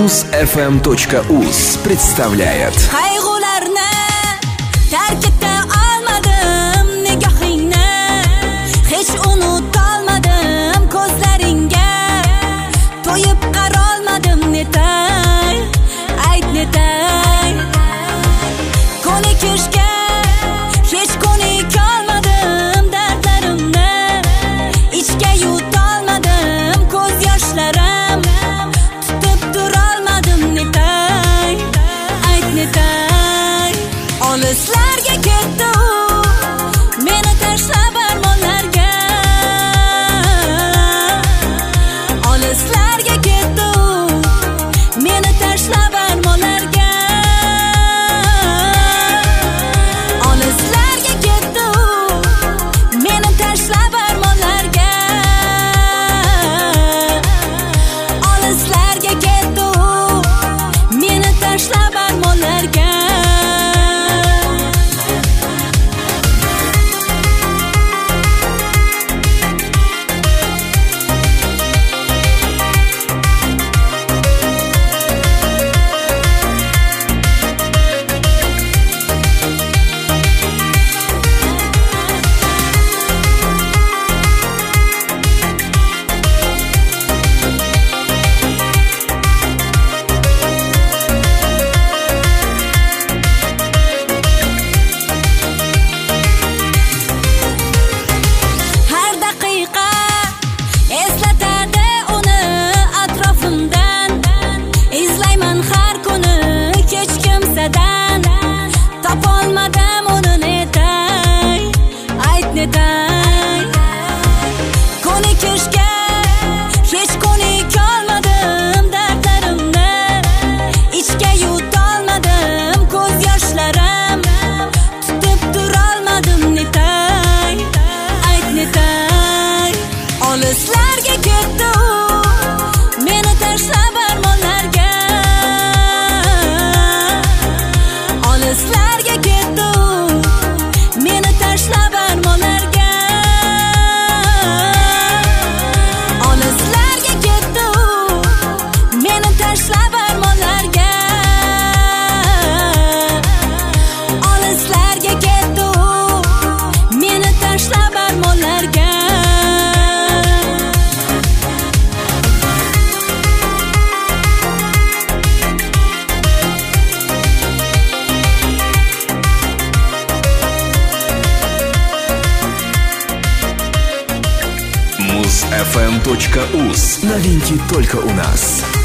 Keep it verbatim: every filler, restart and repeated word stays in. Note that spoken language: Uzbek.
муз эф эм точка уз представляет. Qayg'ularni tark eta olmadim, nigohingni hech unutolmadim, ko'zlaringga to'yib qarolmadim, netay, ayt netay. Ko'nikishga hech ko'nikolmadim, dardlarimni ichga yutolmadim, ko'z yoshlarim tutib turolmadim, netay, ayt netay. Olislarga ketdi u, meni tashlab armonlarga. Olislarga ketdi u, meni tashlab armonlarga. Olislarga ketdi u, meni tashlab armonlarga. Olislarga ketdi u, meni tashlab armonlarga. Har daqiqa eslatadi uni atrofimdan, izlayman har kuni hech kimsadan. Topolmadim uni, netay, ayt netay. Ko'nikishga hech ko'nikolmadim, dardlarimni ichga yutolmadim, ko'z yoshlarim tutib turolmadim, netay, ayt netay. Olislarga ketdi u, meni tashlab armonlarga. Olislarga ketdi u, meni tashlab armonlarga. Olislarga ketdi u, meni tashlab armonlarga. Olislarga ketdi u, meni tashlab armonlarga. муз эф эм точка уз. Новинки только у нас.